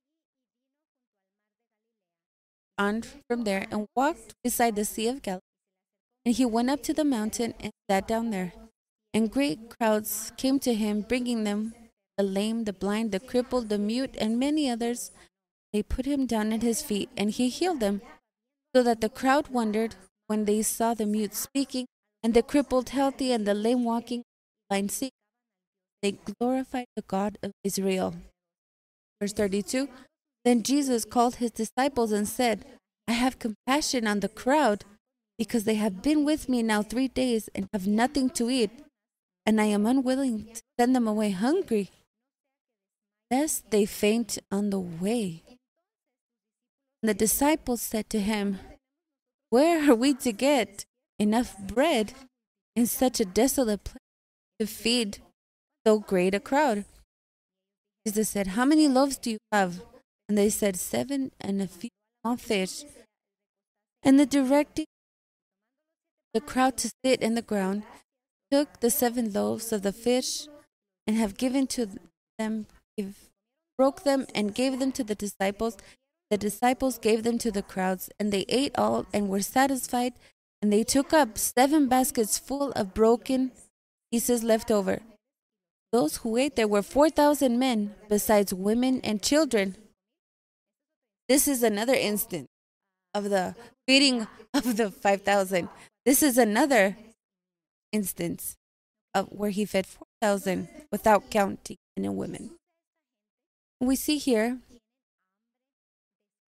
On from there and walked beside the Sea of Galilee. And he went up to the mountain and sat down there. And great crowds came to him, bringing them the lame, the blind, the crippled, the mute, and many others. They put him down at his feet, and he healed them. So that the crowd wondered when they saw the mute speaking, and the crippled healthy, and the lame walking, blind seeing. They glorified the God of Israel. Verse thirty-two. Then Jesus called his disciples and said, I have compassion on the crowd, because they have been with me now three days and have nothing to eat, and I am unwilling to send them away hungry, lest they faint on the way. And the disciples said to him, where are we to get enough bread in such a desolate place to feed so great a crowd? Jesus said, how many loaves do you have? And they said, seven and a few small fish. And the directing the crowd to sit in the ground, took the seven loaves of the fish and have given to them, give, broke them and gave them to the disciples. The disciples gave them to the crowds, and they ate all and were satisfied. And they took up seven baskets full of broken pieces left over. Those who ate there were four thousand men, besides women and children. This is another instance of the feeding of the five thousand. This is another instance of where he fed four thousand without counting men and women. We see here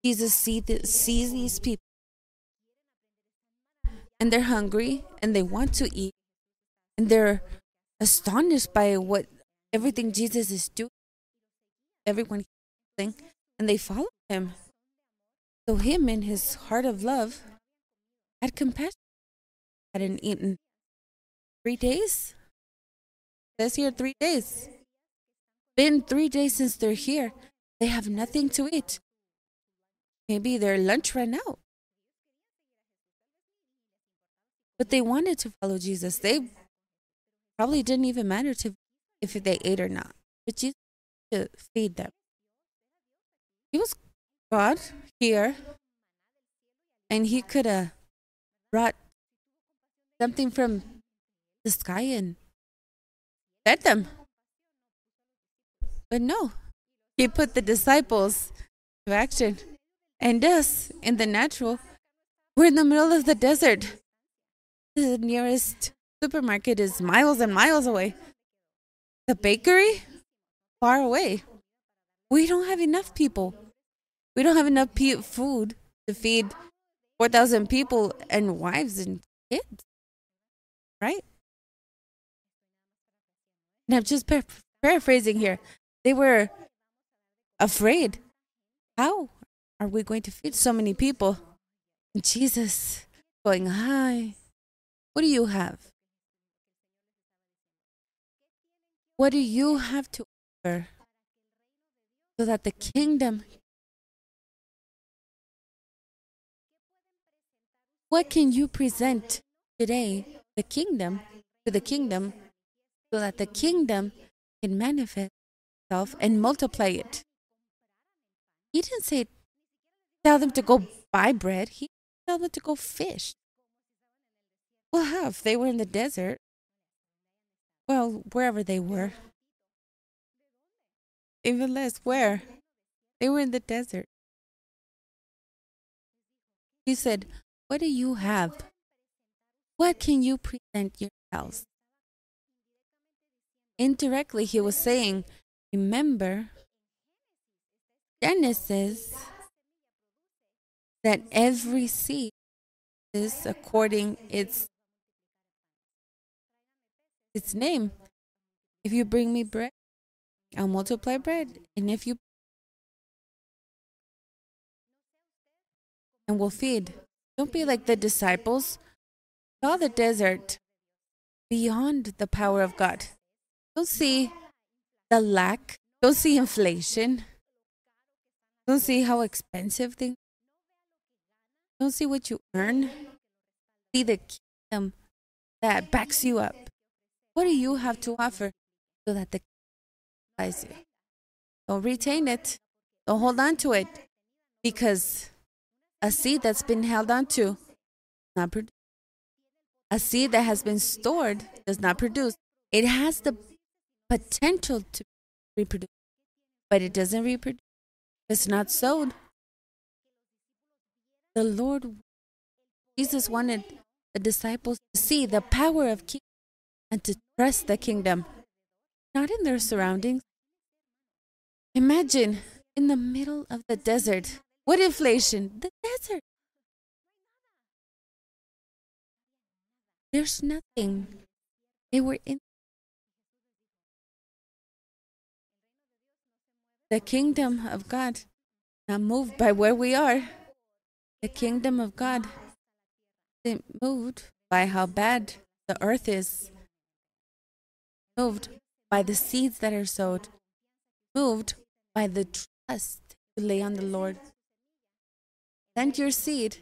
Jesus see the, sees these people and they're hungry and they want to eat and they're astonished by what everything Jesus is doing. Everyone healing, and they follow him. So him in his heart of love had compassion. Hadn't eaten three days. It says here three days. Been three days since they're here. They have nothing to eat. Maybe their lunch ran out. But they wanted to follow Jesus. They probably didn't even matter to if they ate or not. But Jesus to feed them. He was God here, and he could have brought something from the sky and fed them. But no, he put the disciples to action. And us, in the natural, we're in the middle of the desert. The nearest supermarket is miles and miles away. The bakery, far away. We don't have enough people. We don't have enough pe- food to feed four thousand people and wives and kids. Right? And I'm just par- paraphrasing here. They were afraid. How are we going to feed so many people? And Jesus going, hi, what do you have? What do you have to offer so that the kingdom, what can you present today, the kingdom, to the kingdom, so that the kingdom can manifest itself and multiply it? He didn't say, tell them to go buy bread. He told them to go fish. Well, how? If they were in the desert, well, wherever they were. Even less, where? They were in the desert. He said, what do you have? What can you present yourselves? Indirectly, he was saying, remember, Genesis, that every seed is according its its name. If you bring me bread, I'll multiply bread. And if you and we'll feed. Don't be like the disciples. Saw the desert beyond the power of God. Don't see the lack. Don't see inflation. Don't see how expensive things. Don't see what you earn. See the kingdom that backs you up. What do you have to offer so that the kingdom buys you? Don't retain it. Don't hold on to it. Because a seed that's been held on to not produce. A seed that has been stored does not produce. It has the potential to reproduce, but it doesn't reproduce. It's not sowed. The Lord, Jesus wanted the disciples to see the power of kingdom and to trust the kingdom, not in their surroundings. Imagine in the middle of the desert. What inflation? The desert. There's nothing. They were in the kingdom of God, not moved by where we are. The kingdom of God isn't moved by how bad the earth is, moved by the seeds that are sowed, moved by the trust you lay on the Lord. Send your seed.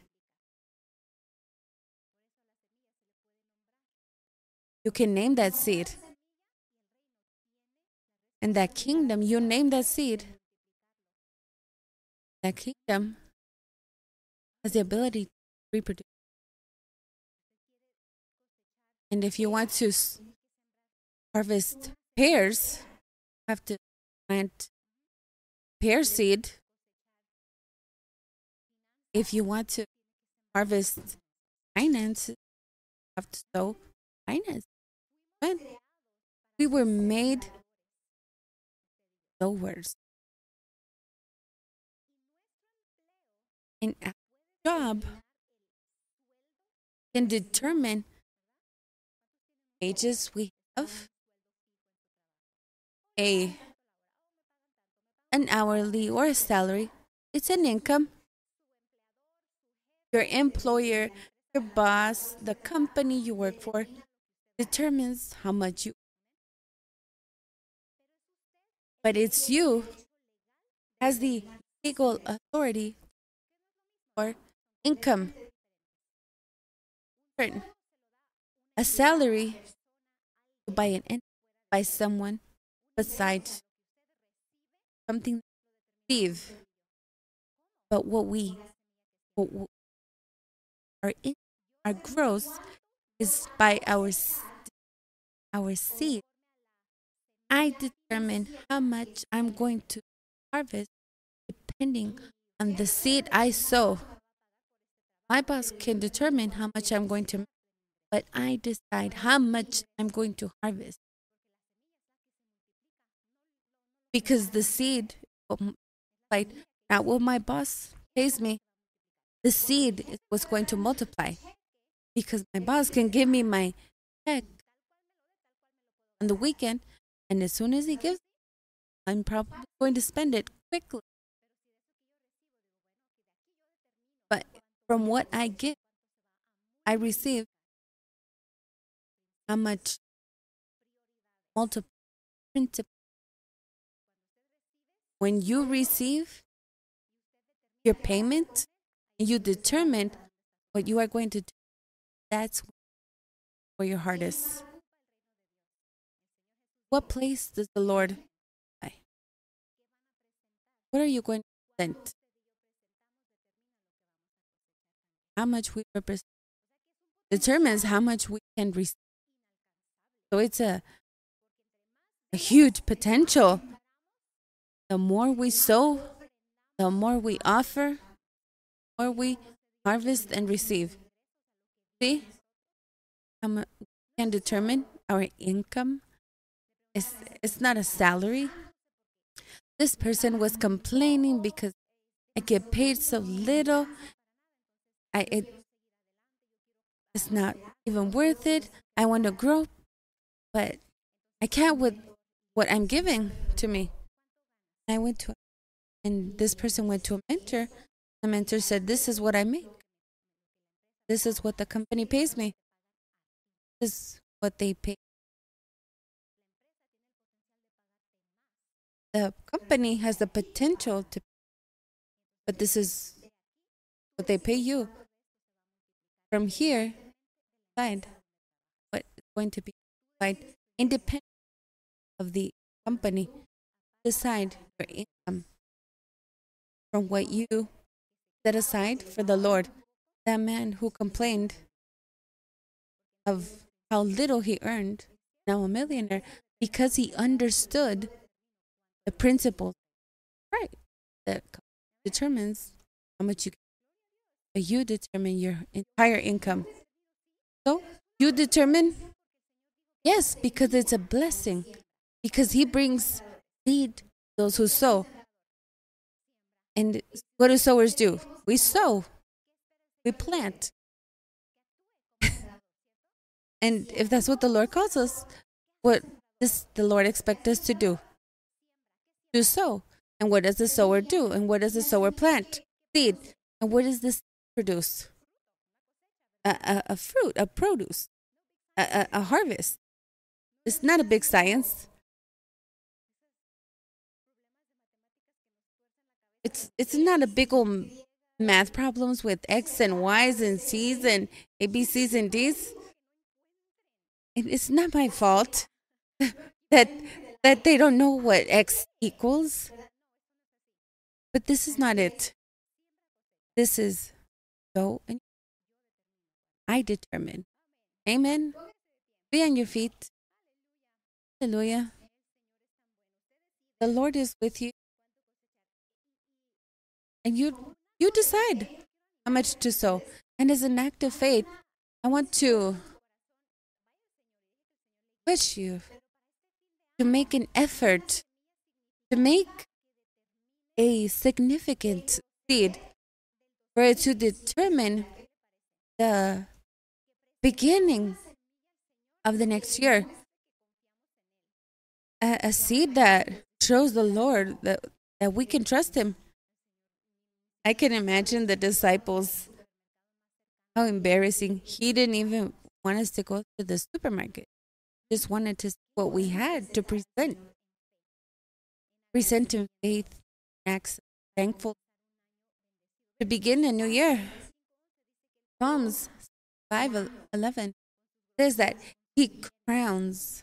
You can name that seed. And that kingdom, you name that seed. That kingdom has the ability to reproduce. And if you want to harvest pears, you have to plant pear seed. If you want to harvest finance, you have to sow finance. But we were made sowers. And our job can determine wages we have, a an hourly or a salary. It's an income. Your employer, your boss, the company you work for determines how much you. But it's you has the legal authority for income. A salary by an entity, by someone besides something receive. But what we what, what our in, our growth is by our our seed. I determine how much I'm going to harvest depending on the seed I sow. My boss can determine how much I'm going to make, but I decide how much I'm going to harvest. Because the seed, like not what my boss pays me, the seed is what's going to multiply. Because my boss can give me my check on the weekend, and as soon as he gives me, I'm probably going to spend it quickly. But from what I get, I receive how much multiple principle. When you receive your payment, and you determine what you are going to do, that's where your heart is. What place does the Lord lie? What are you going to present? How much we represent determines how much we can receive. So it's a, a huge potential. The more we sow, the more we offer, the more we harvest and receive. See how much we can determine our income. It's, it's not a salary. This person was complaining because I get paid so little. I it, it's not even worth it. I want to grow, but I can't with what I'm giving to me. I went to, and this person went to a mentor. The mentor said, "This is what I make. This is what the company pays me. This is what they pay." The company has the potential to, but this is what they pay you. From here, side, what is going to be applied independent of the company. Decide your income from what you set aside for the Lord. That man who complained of how little he earned, now a millionaire, because he understood the principle, right, that determines how much you can. You determine your entire income. So you determine, yes, because it's a blessing, because he brings seed those who sow. And what do sowers do? We sow, we plant. And if that's what the Lord calls us, what does the Lord expect us to do? To sow. And what does the sower do? And what does the sower plant? Seed. And what does this produce? A, a, a fruit, a produce, a, a, a harvest. It's not a big science. It's it's not a big old math problems with X and Y's and C's and A B C's and D's. And it's not my fault that that they don't know what X equals. But this is not it. This is so and I determine. Amen. Be on your feet. Hallelujah. The Lord is with you. And you you decide how much to sow. And as an act of faith, I want to push you to make an effort to make a significant seed for it to determine the beginning of the next year. A, a seed that shows the Lord that, that we can trust Him. I can imagine the disciples, how embarrassing. He didn't even want us to go to the supermarket. Just wanted to see what we had to present. Present in faith, acts, thankful. To begin a new year. Psalms five eleven says that He crowns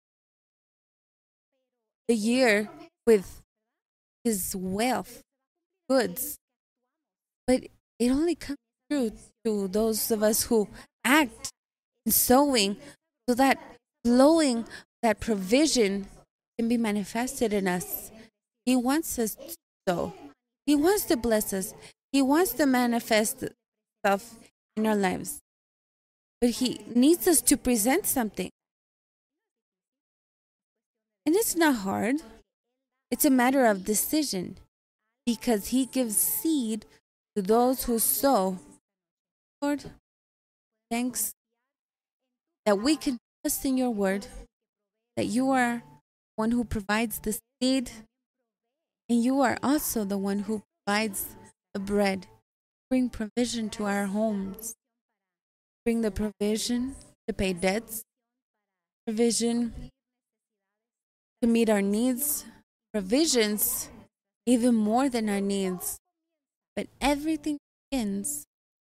the year with His wealth, goods. But it only comes through to those of us who act in sowing, so that flowing, that provision can be manifested in us. He wants us to sow. He wants to bless us. He wants to manifest Himself in our lives. But He needs us to present something. And it's not hard. It's a matter of decision, because He gives seed to those who sow. Lord, thanks that we can trust in Your word, that You are one who provides the seed, and You are also the one who provides the bread. Bring provision to our homes. Bring the provision to pay debts, provision to meet our needs, provisions even more than our needs. But everything begins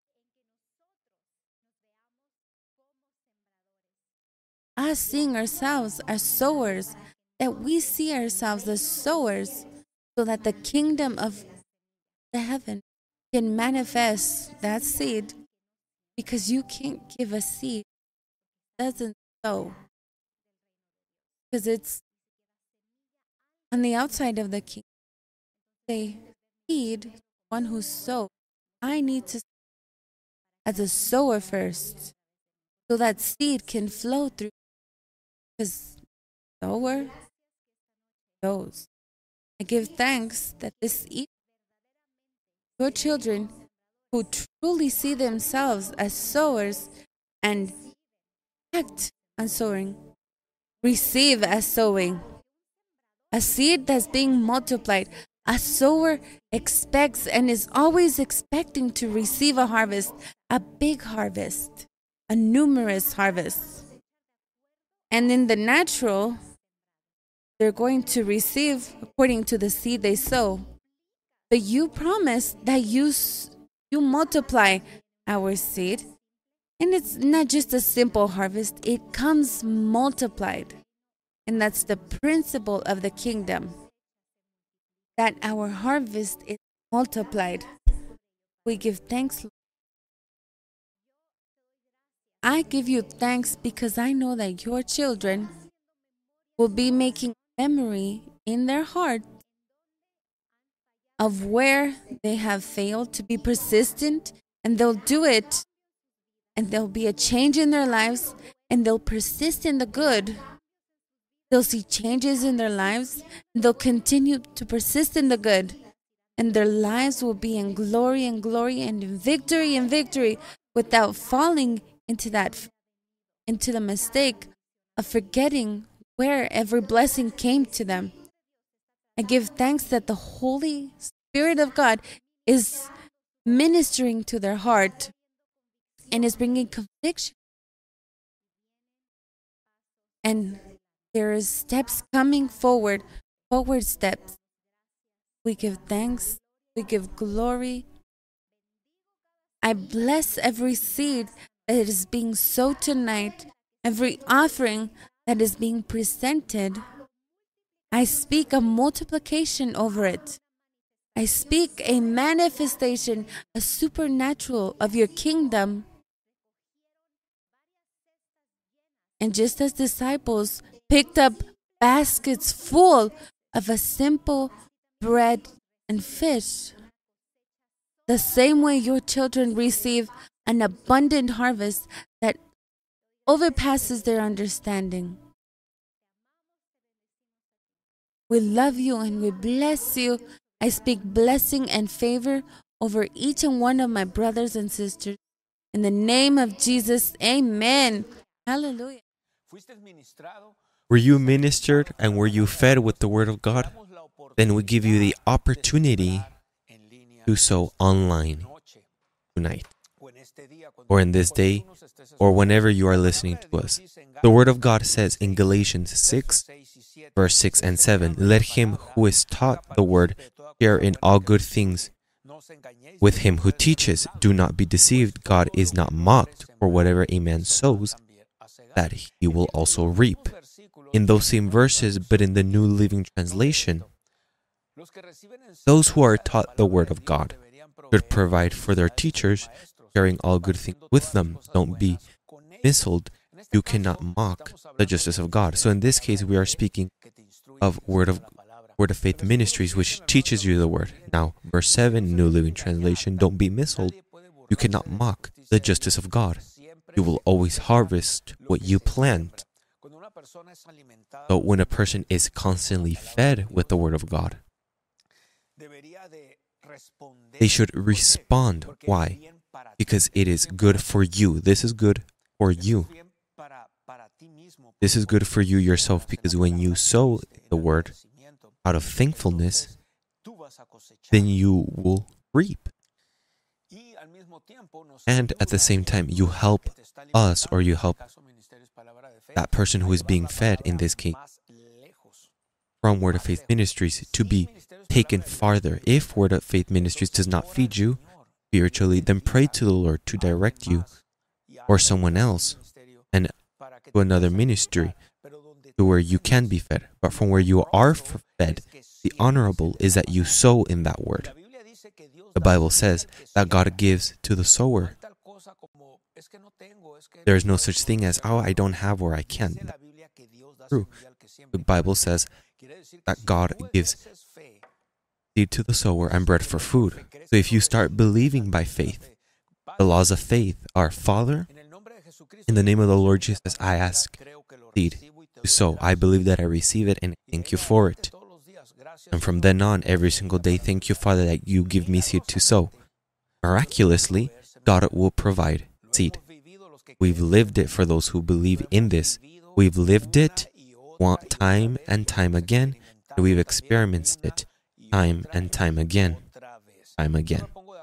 us seeing ourselves as sowers, that we see ourselves as sowers, so that the kingdom of the heaven can manifest that seed, because you can't give a seed that doesn't sow, because it's on the outside of the kingdom. They feed one who sows. I need to as a sower first, so that seed can flow through, because sower sows. I give thanks that this evening, your children who truly see themselves as sowers and act on sowing, receive as sowing. A seed that's being multiplied. A sower expects and is always expecting to receive a harvest, a big harvest, a numerous harvest. And in the natural, they're going to receive according to the seed they sow. But you promise that you, you multiply our seed. And it's not just a simple harvest, it comes multiplied. And that's the principle of the kingdom, that our harvest is multiplied. We give thanks, Lord. I give You thanks because I know that Your children will be making memory in their heart of where they have failed to be persistent, and they'll do it, and there'll be a change in their lives, and they'll persist in the good. They'll see changes in their lives, and they'll continue to persist in the good, and their lives will be in glory and glory and in victory and victory, without falling into that, into the mistake of forgetting where every blessing came to them. I give thanks that the Holy Spirit of God is ministering to their heart and is bringing conviction. And there is steps coming forward, forward steps. We give thanks. We give glory. I bless every seed that is being sowed tonight, every offering that is being presented. I speak a multiplication over it. I speak a manifestation, a supernatural of Your kingdom. And just as disciples picked up baskets full of a simple bread and fish, the same way Your children receive an abundant harvest that overpasses their understanding. We love You and we bless You. I speak blessing and favor over each and one of my brothers and sisters. In the name of Jesus, amen. Hallelujah. Were you ministered and were you fed with the Word of God? Then we give you the opportunity to do so online tonight, or in this day, or whenever you are listening to us. The Word of God says in Galatians six, verse six and seven, "Let him who is taught the Word share in all good things with him who teaches. Do not be deceived. God is not mocked, for whatever a man sows, that he will also reap." In those same verses, but in the New Living Translation, those who are taught the Word of God should provide for their teachers, sharing all good things with them. Don't be misled. You cannot mock the justice of God. So in this case, we are speaking of Word of Word of Faith Ministries, which teaches you the Word. Now, verse seven, New Living Translation, "Don't be misled. You cannot mock the justice of God. You will always harvest what you plant." So when a person is constantly fed with the Word of God, they should respond. Why? Because it is good for you. This is good for you. This is good for you yourself, because when you sow the Word out of thankfulness, then you will reap. And at the same time, you help us, or you help that person who is being fed, in this case, from Word of Faith Ministries, to be taken farther. If Word of Faith Ministries does not feed you spiritually, then pray to the Lord to direct you, or someone else, and to another ministry, to where you can be fed. But from where you are fed, the honorable is that you sow in that Word. The Bible says that God gives to the sower. There is no such thing as, oh, I don't have or I can't. That's true. The Bible says that God gives seed to the sower and bread for food. So if you start believing by faith, the laws of faith are, Father, in the name of the Lord Jesus, I ask seed to sow. I believe that I receive it, and thank you for it. And from then on, every single day, thank you, Father, that you give me seed to sow. Miraculously, God will provide seed. We've lived it for those who believe in this. We've lived it time and time again, and we've experienced it time and time again. Time again.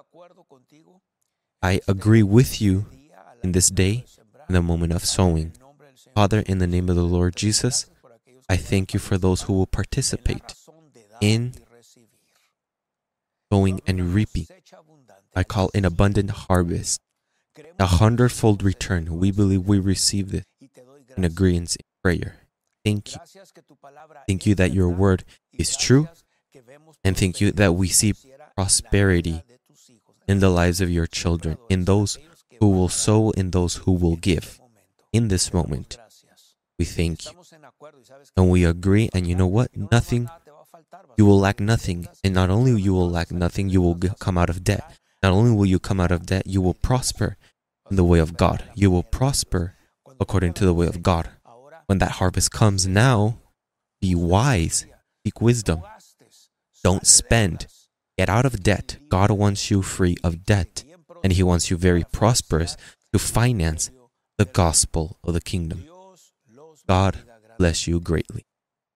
I agree with you in this day, in the moment of sowing. Father, in the name of the Lord Jesus, I thank you for those who will participate in sowing and reaping. I call an abundant harvest, a hundredfold return. We believe we receive this in agreement in prayer. Thank you. Thank you that your word is true, and thank you that we see prosperity in the lives of your children, in those who will sow, in those who will give. In this moment, we thank you. And we agree, and you know what? Nothing, you will lack nothing. And not only you will lack nothing, you will come out of debt. Not only will you come out of debt, you will prosper in the way of God. You will prosper according to the way of God. When that harvest comes now, be wise, seek wisdom. Don't spend. Get out of debt. God wants you free of debt, and He wants you very prosperous to finance the gospel of the kingdom. God bless you greatly.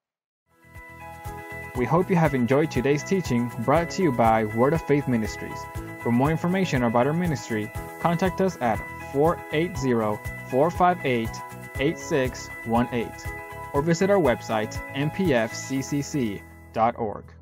We hope you have enjoyed today's teaching, brought to you by Word of Faith Ministries. For more information about our ministry, contact us at four eight zero, four five eight, eight six one eight or visit our website m p f c c c dot org.